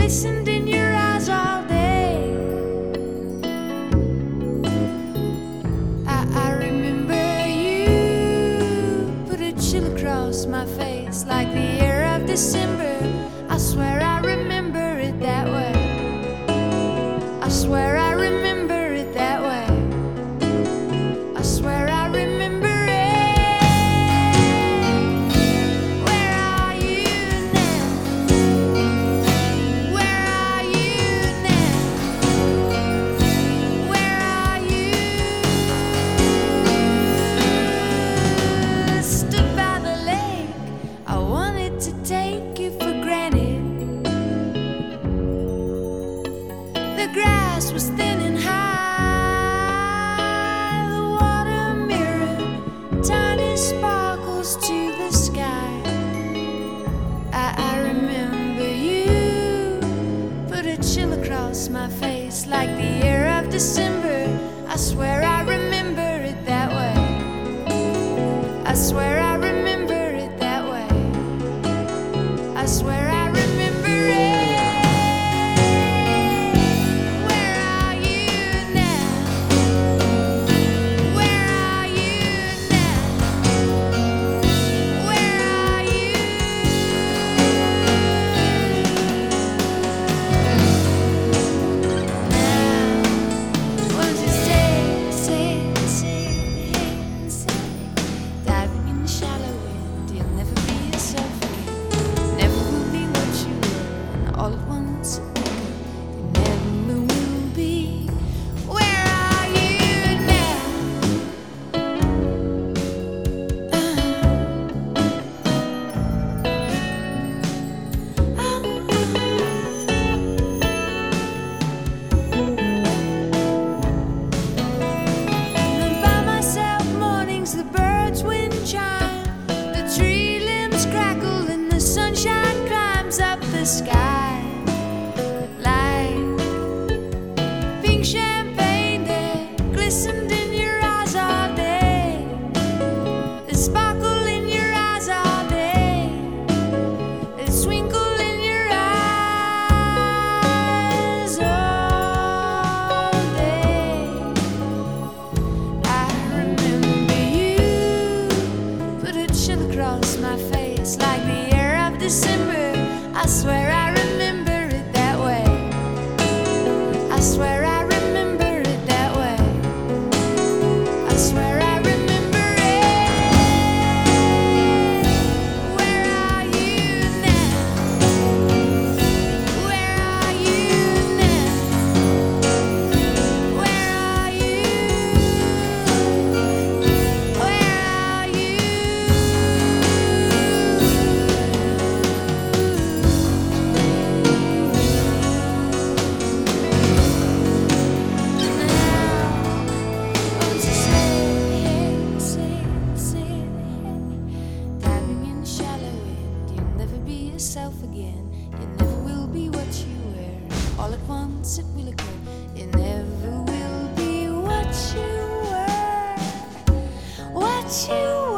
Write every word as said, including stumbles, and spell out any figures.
glistened in your eyes all day. I, I remember you put a chill across my face like the air of December. I swear I remember it that way. I swear I remember it that way. I swear I remember it. Where are you now? Where are you now? Where are you? Stood by the lake, I wanted to take you for granted. The grass was thin and high, the water mirrored tiny sparkles to the sky. I, I remember you put a chill across my face like the air of December. I swear I remember it that way. I swear I remember it that way. I swear I remember it. Where are you now? Where are you now? Where are you? Now, won't you stay, stay, stay, stay? Diving in the shallow end, you'll never be yourself again. Never will be what you were, and all at once you never will be. Where are you now? I'm by myself, mornings the birds wind chime, the tree limbs crackle and the sunshine climbs up the sky like pink champagne that glistened in your eyes all day. The sparkle in your eyes all day. The twinkle in your eyes all day. I remember you put a chill across my face like the air of December. I swear I remember it that way. I swear I remember it that way. I swear I remember it. Where are you now? Where are you now? Where are you? Where are you? Won't you say, say, say, diving in the shallow end, you'll never be yourself again. You never will be what you were. All at once it will occur. You never will be what you were. What you